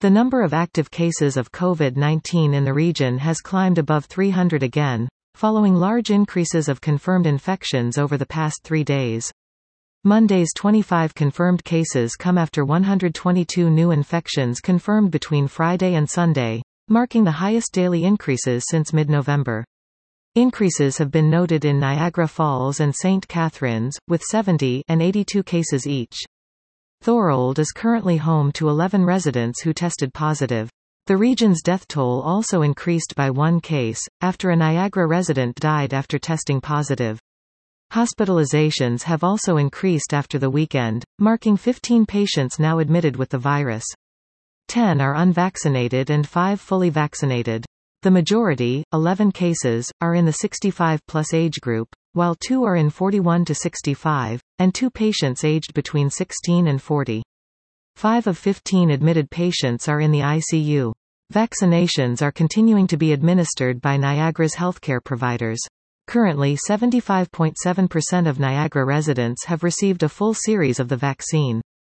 The number of active cases of COVID-19 in the region has climbed above 300 again, following large increases of confirmed infections over the past 3 days. Monday's 25 confirmed cases come after 122 new infections confirmed between Friday and Sunday, marking the highest daily increases since mid-November. Increases have been noted in Niagara Falls and St. Catharines, with 70 and 82 cases each. Thorold is currently home to 11 residents who tested positive. The region's death toll also increased by 1 case, after a Niagara resident died after testing positive. Hospitalizations have also increased after the weekend, marking 15 patients now admitted with the virus. 10 are unvaccinated and 5 fully vaccinated. The majority, 11 cases, are in the 65-plus age group, while 2 are in 41 to 65, and 2 patients aged between 16 and 40. 5 of 15 admitted patients are in the ICU. Vaccinations are continuing to be administered by Niagara's healthcare providers. Currently 75.7% of Niagara residents have received a full series of the vaccine.